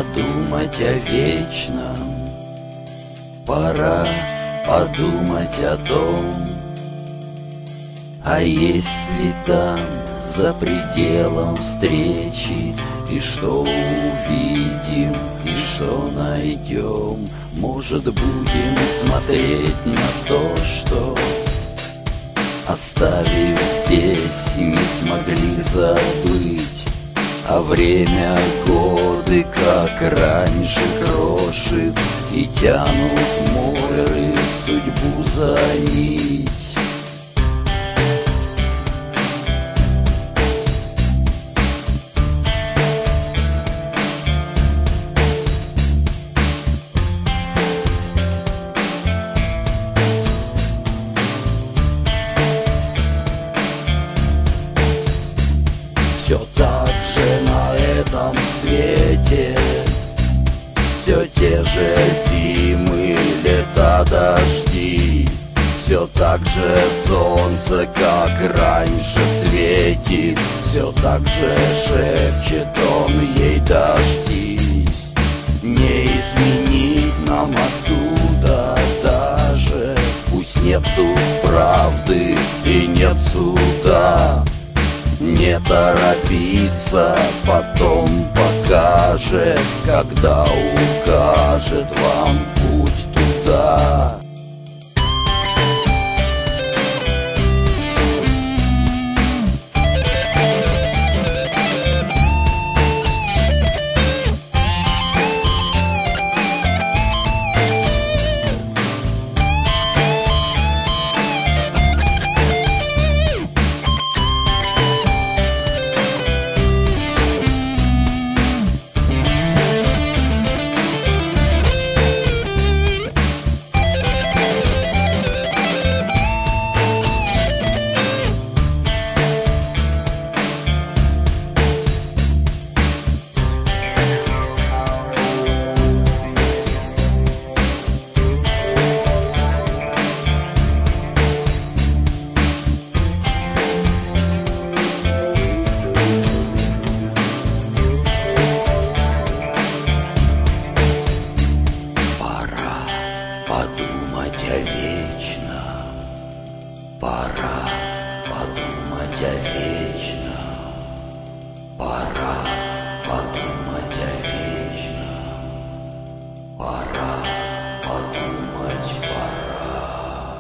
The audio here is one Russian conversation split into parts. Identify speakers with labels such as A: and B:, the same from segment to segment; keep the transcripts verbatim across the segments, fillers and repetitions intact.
A: подумать о вечном, пора подумать о том, а есть ли там за пределом встречи, и что увидим, и что найдем. Может, будем смотреть на то, что, оставив здесь, не смогли забыть. А время годы, как раньше, крошит и тянут моры судьбу за нить. Все так же на этом свете, все те же зимы, лета, дожди. Все так же солнце, как раньше, светит, все так же шепчет он ей: дождись. Не изменить нам оттуда даже, пусть нет тут правды и нет суда. Не торопиться, потом покажет, когда укажет вам путь туда. Подумать о вечном, пора подумать о вечном, пора подумать о вечном, пора подумать, пора.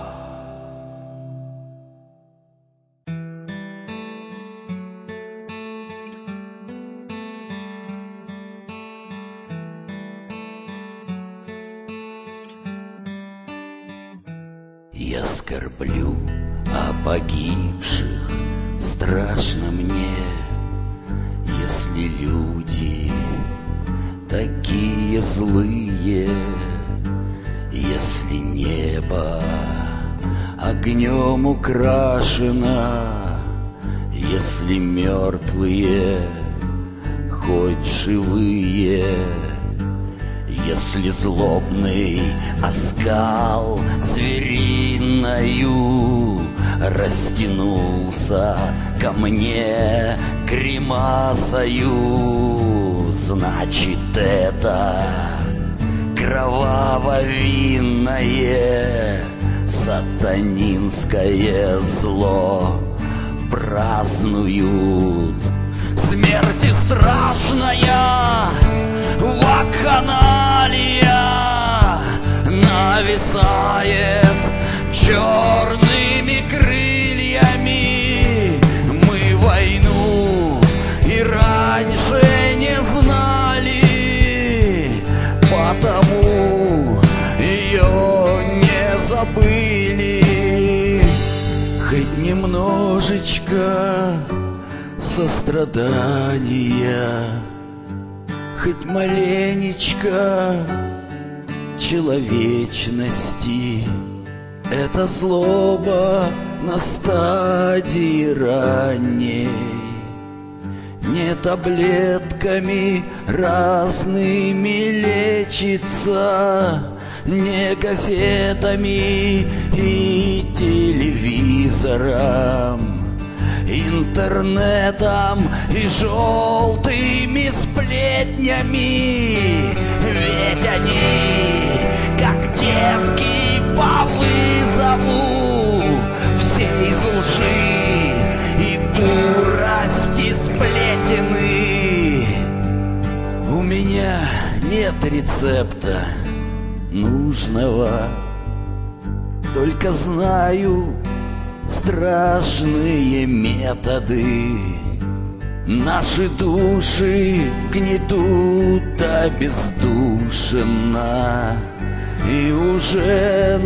A: Я скорблю о погибших, страшно мне, если люди такие злые, если небо огнем украшено, если мертвые хоть живые. Если злобный оскал звериною растянулся ко мне гримасою, значит, это кроваво-винное сатанинское зло празднуют. Смерти страшная вакханалия нависает черными крыльями. Мы войну и раньше не знали, потому ее не забыли. Хоть немножечко сострадания, хоть маленечко человечности. Это злоба на стадии ранней, не таблетками разными лечится, не газетами и телевизором, интернетом и желтыми сплетнями. Ведь они, как девки по вызову, все из лжи и дурости сплетены. У меня нет рецепта нужного, только знаю страшные методы. Наши души гнетут обездушенно, и уже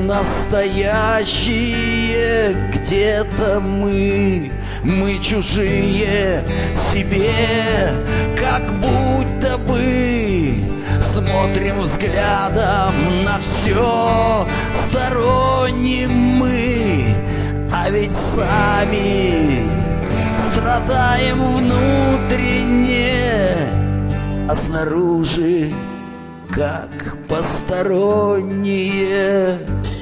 A: настоящие где-то мы, мы чужие себе, как будто бы смотрим взглядом на все сторонним мы, а ведь сами страдаем внутренне, а снаружи как посторонние.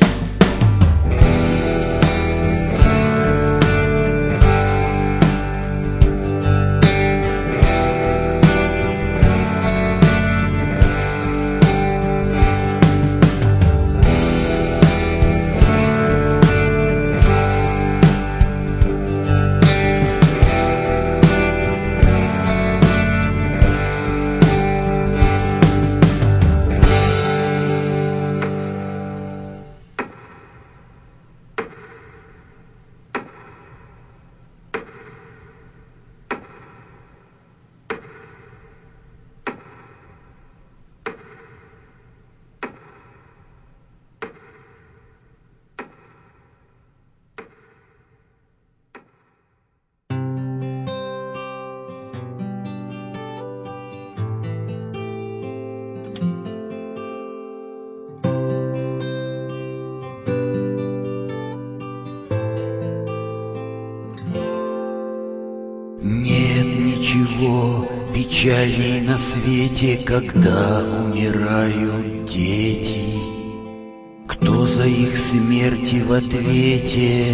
A: Нет ничего печальней на свете, когда умирают дети. Кто за их смерти в ответе,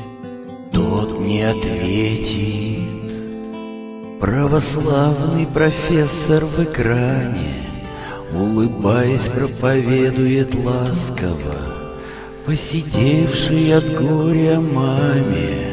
A: тот не ответит. Православный профессор в экране, улыбаясь, проповедует ласково посидевший от горя маме.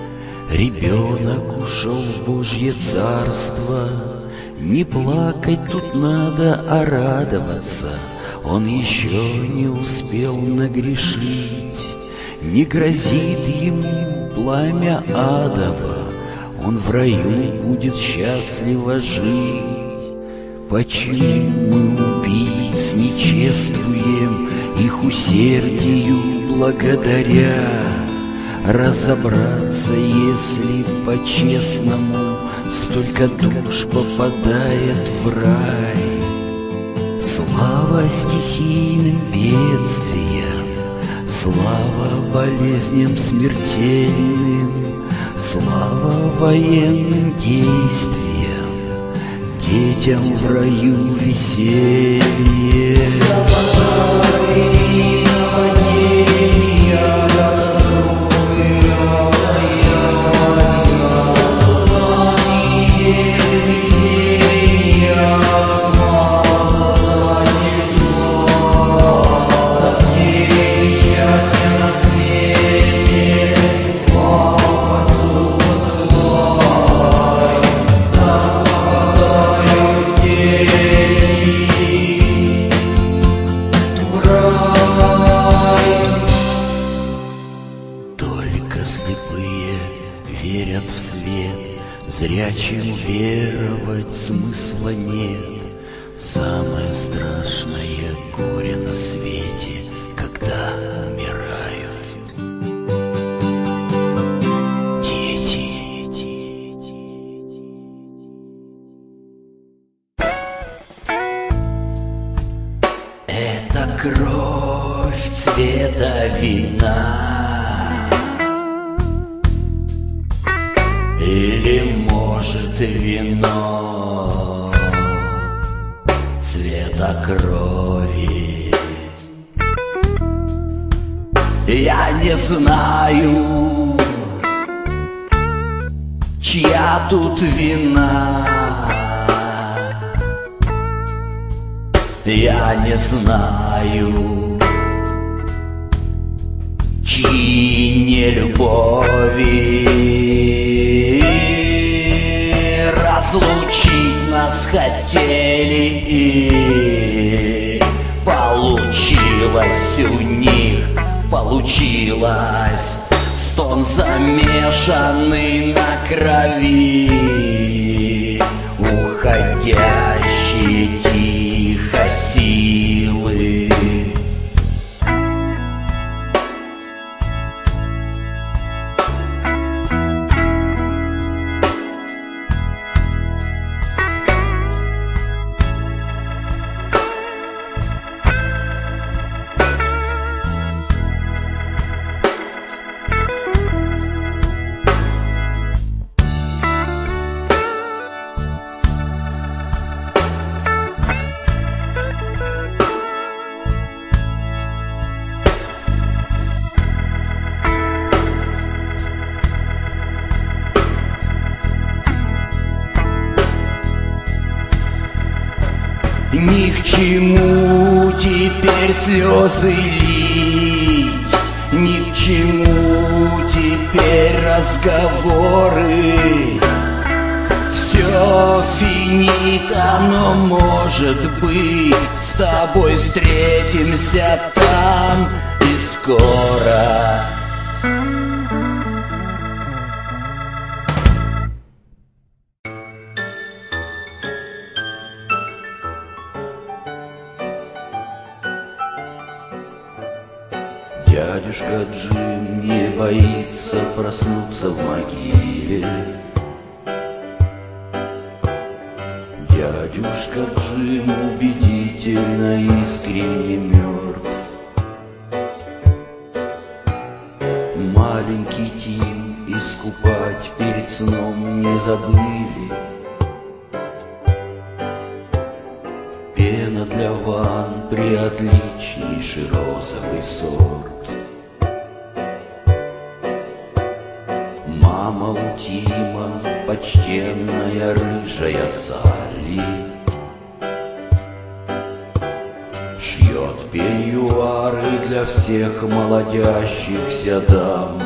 A: Ребенок ушел в Божье царство. Не плакать тут надо, а радоваться. Он еще не успел нагрешить. Не грозит ему пламя адово, он в раю будет счастливо жить. Почему мы убийц не чествуем, их усердию благодаря? Разобраться, если по-честному столько душ попадает в рай. Слава стихийным бедствиям, слава болезням смертельным, слава военным действиям, детям в раю веселье. Верят в свет, зрячим веровать смысла нет. Самое страшное горе на свете, когда умирают дети. Это кровь цвета вина, или, может, вино цвета крови. Я не знаю, чьи чья тут вина? Я не знаю, чьи нелюбови разлучить нас хотели, и получилось у них, получилось. Стон, замешанный на крови, уходящие тихо силы. Ни к чему теперь слезы лить, ни к чему теперь разговоры. Все финита, но может быть с тобой встретимся там и скоро. Дядюшка Джим не боится проснуться в могиле. Дядюшка Джим убедительно искренне мертв. Маленький Тим искупать перед сном не забыли. Пена для ванн приотличнейший розовый сорт. Мама у Тима почтенная рыжая Салли, шьет пеньюары для всех молодящихся дам.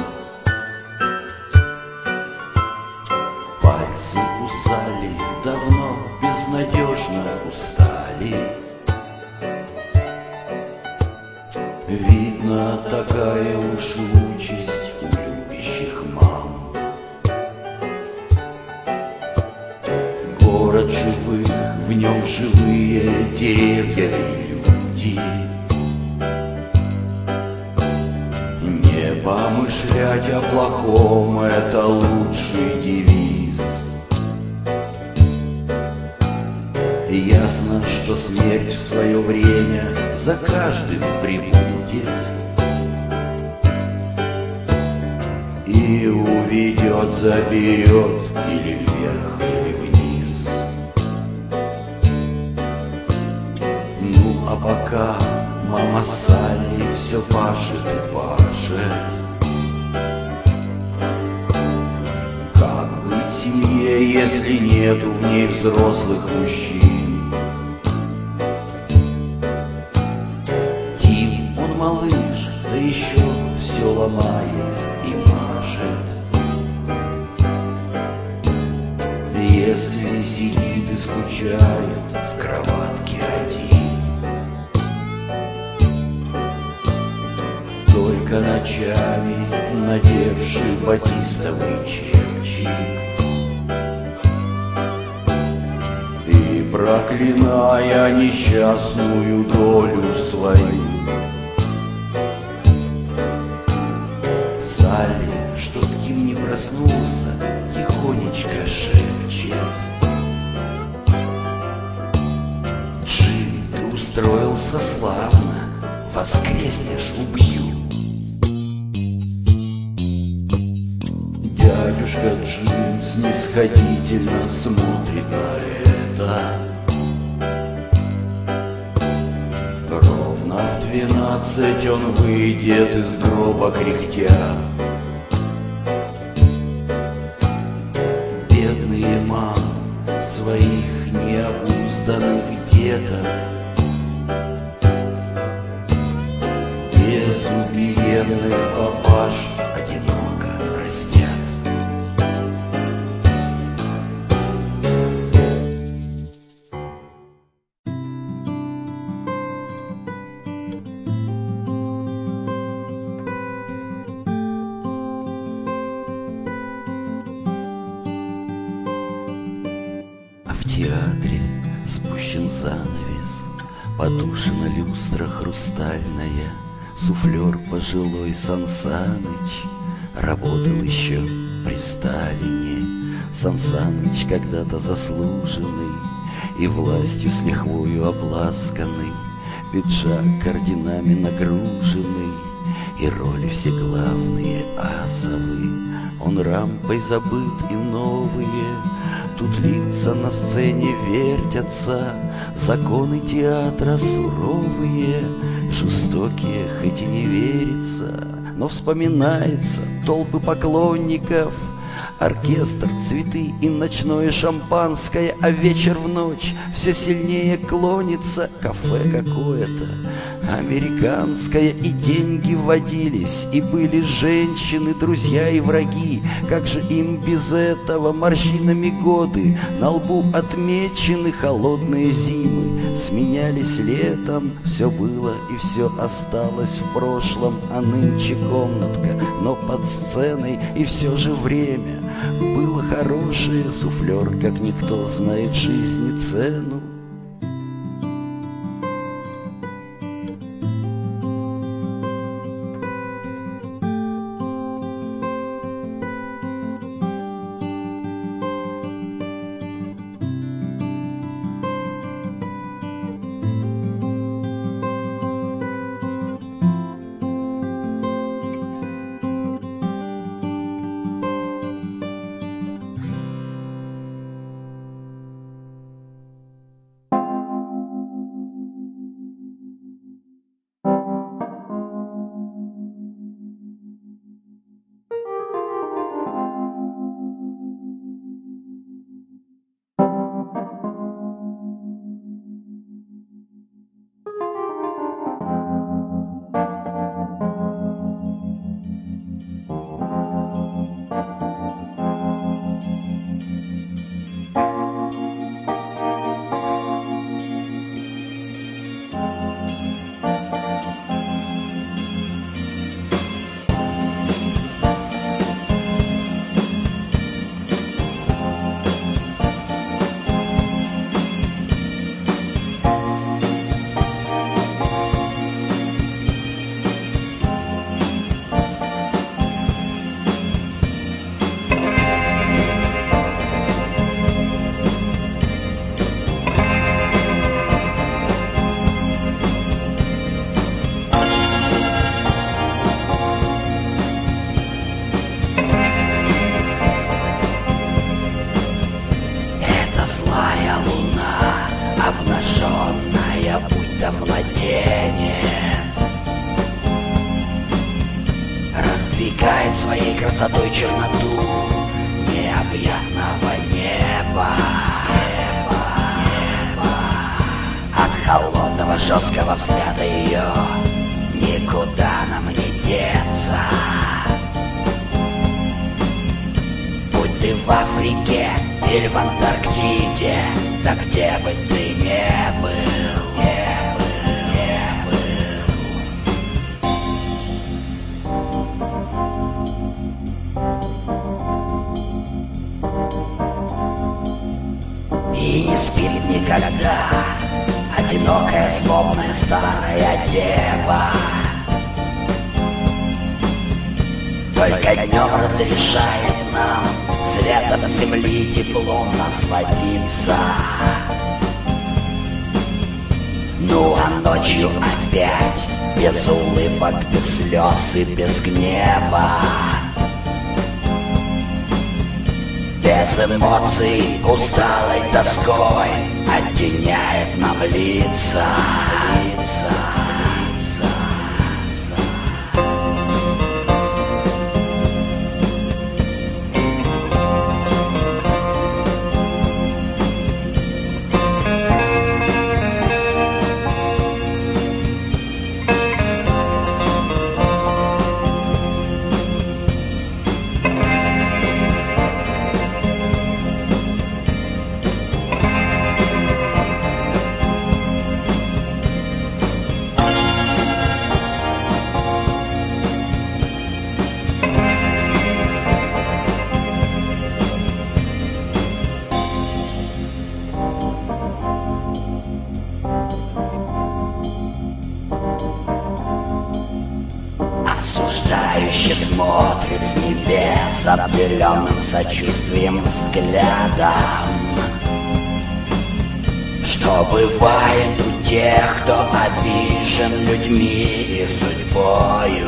A: Пальцы у Салли давно безнадежно устали. Видно, такая уж участь у любящих мам. Город живых, в нем живые деревья и люди. Не помышлять о плохом — это лучший девиз. Ясно, что смерть в свое время за каждым прибудет и уведет, заберет или вверх, или вниз. Ну а пока мама Салли все пашет и пашет, как быть семье, если нету в ней взрослых мужчин? Малыш, да еще все ломает и мажет. Если сидит и скучает в кроватке один, только ночами надевший батистовый чепчик и проклиная несчастную долю свою. Салли, чтоб Тим не проснулся, тихонечко шепчет: Джим, ты устроился славно, воскреснешь — убью. Дядюшка Джим снисходительно смотрит на это. Ровно в двенадцать он выйдет из гроба кряхтя. обыкновенные папаши одиноко растят. А в театре спущен занавес, потушена люстра хрустальная. Суфлер пожилой Сан Саныч работал еще при Сталине. Сан Саныч когда-то заслуженный и властью с лихвою обласканный, пиджак орденами нагруженный и роли все главные асовы. Он рампой забыт и новые, тут лица на сцене вертятся, законы театра суровые, жестокие, хоть и не верится, но вспоминается толпы поклонников, оркестр, цветы и ночное шампанское, а вечер в ночь все сильнее клонится кафе какое-то американское, и деньги водились, и были женщины, друзья и враги. Как же им без этого? Морщинами годы на лбу отмечены, холодные зимы сменялись летом. Все было и все осталось в прошлом, а нынче комнатка, но под сценой, и все же время было хорошее. Суфлер, как никто, знает жизни цену. Раздвигает своей красотой черноту необъятного неба. Неба, неба. От холодного жесткого взгляда ее никуда нам не деться. Будь ты в Африке или в Антарктиде, да где бы ты не был, не был, не был. И не спит никогда одинокая, злобная старая дева. Только днем разрешает нам светом земли теплом насладиться. Ну а ночью опять без улыбок, без слез и без гнева, без эмоций, усталой тоской оттеняет нам лица, лица. смотрит с небес обделенным сочувствием взглядом. Что бывает у тех, кто обижен людьми и судьбою?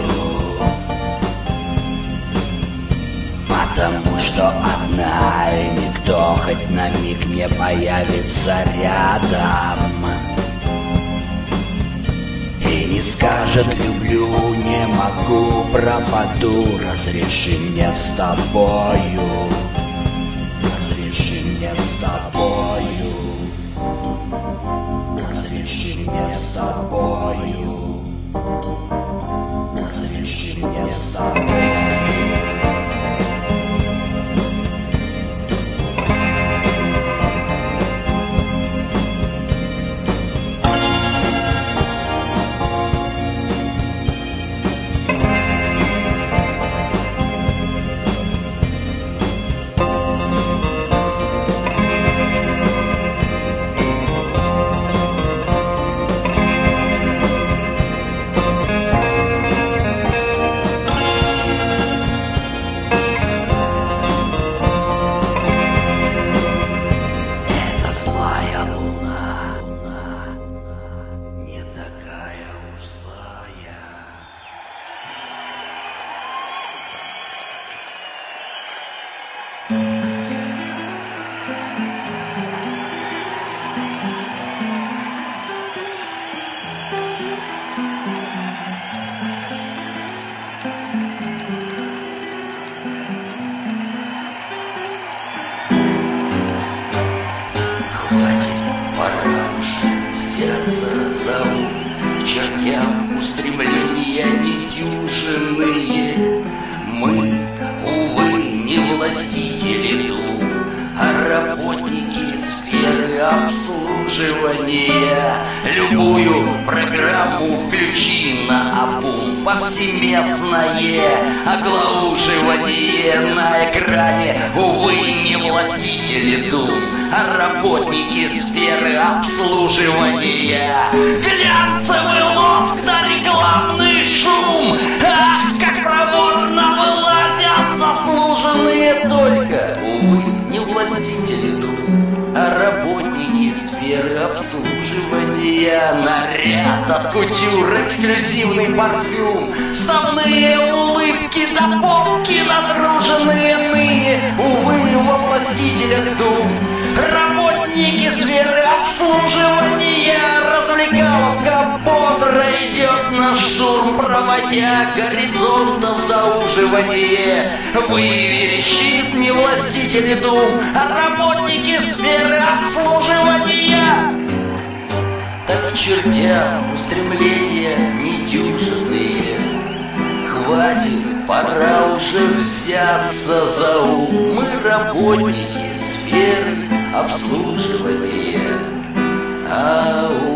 A: Потому что одна, и никто хоть на миг не появится рядом и не скажет люблю, не могу, пропаду, разреши мне с тобою, разреши мне с тобою, разреши мне с тобою, разреши мне с тобою. Чертям устремления недюжинные. Мы, увы, не властители дум, а работники сферы обслуживания. Любую программу включи на обум, повсеместное оглаушивание на экране. Увы, не властители дум, а работники сферы обслуживания. Глянцевый лоск да рекламный шум, ах, как проворно вылазят заслуженные. Только, увы, не властители дум, а работники сферы обслуживания. Наряд от кутюр, эксклюзивный парфюм, вставные улыбки да попки надруженные иные. Увы, во властителях дум, работники сферы обслуживания. Развлекаловка бодро идет на штурм, проводя горизонтов зауживание. Выверещит не властители дум, а работники сферы обслуживания. Так к чертям устремления недюжинные. Хватит, пора уже взяться за ум. Мы работники сферы обслуживания. Ау.